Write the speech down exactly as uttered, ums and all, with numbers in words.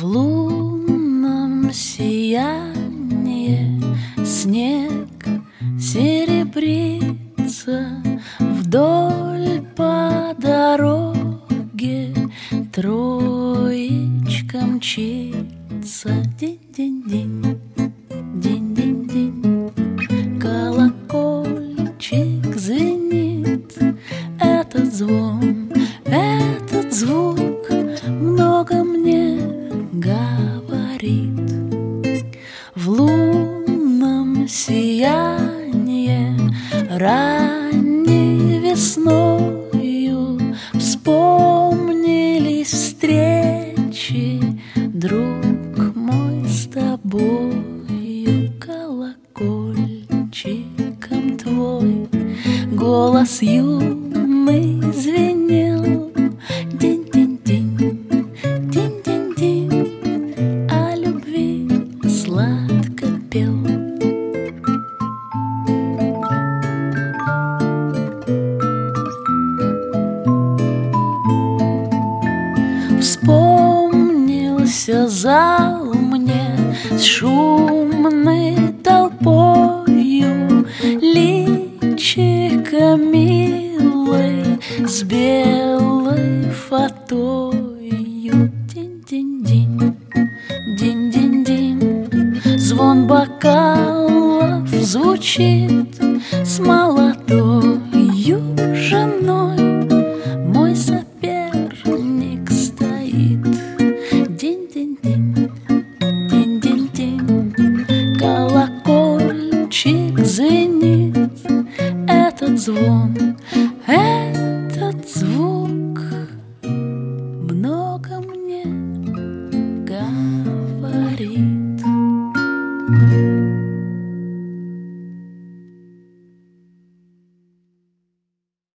В лунном сиянии снег серебрится, вдоль по дороге троечка мчится. Динь-динь-динь, динь-динь-динь. Колокольчик звенит, этот звон, этот звук много мне говорит. В лунном сиянии ранней весною вспомнились встречи, друг мой, с тобою. Колокольчиком твой голос юный звенел. Динь-динь-динь, динь-динь-динь, о любви сладко пел. Вспомнился зал мне с шумной толпою, личико милой с белой фатою. Динь-динь-динь, динь-динь-динь, звон бокалов звучит с молодою женой. Мой соперник стоит. Динь-динь-динь, динь-динь-динь, колокольчик звенит, этот звон.